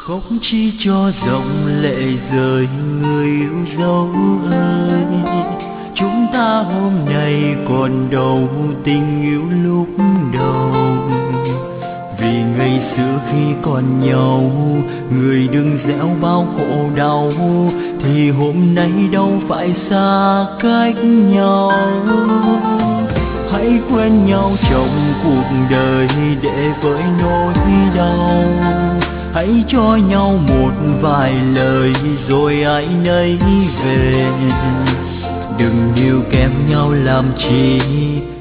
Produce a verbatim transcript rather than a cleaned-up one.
khóc chi cho dòng lệ rơi người yêu dấu ơi, chúng ta hôm nay còn đâu tình yêu lúc đầu. Vì ngày xưa khi còn nhau, người đừng gieo bao khổ đau, thì hôm nay đâu phải xa cách nhau. Hãy quên nhau trong cuộc đời để với nỗi đau, hãy cho nhau một vài lời rồi ai nấy về. Đừng níu kém nhau làm chi,